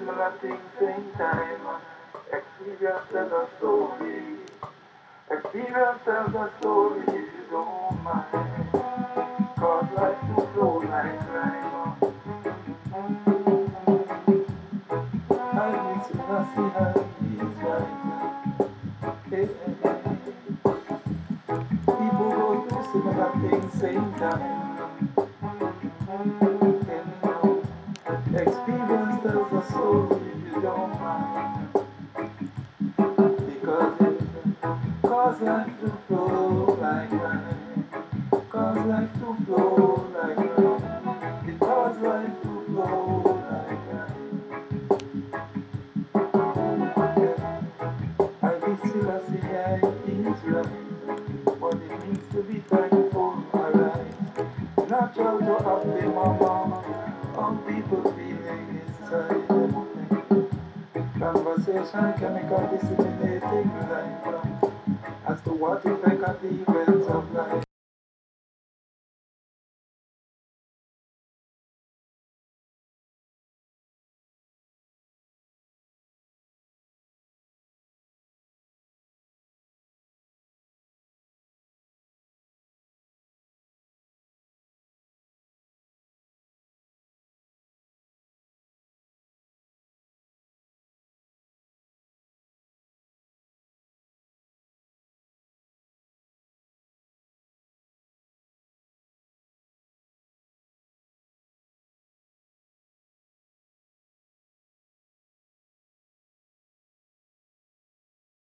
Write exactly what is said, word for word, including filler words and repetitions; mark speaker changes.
Speaker 1: similar things, same time. Experience tells a story. Experience tells a story if you don't mind. Cause life to flow like rhyme. I miss you, I see how he's right. Hey, hey, hey. People go through similar things, same time. And you know, experience tells a story if you don't mind. Because it cause life to flow like rain. Cause life to flow like rain. It cause life to flow like rain. I be still I see I is right. What it means to be thankful, alright. Natural to happy mama. How people feeling inside them. Conversation chemical disseminating life. As to what effect of the events of life.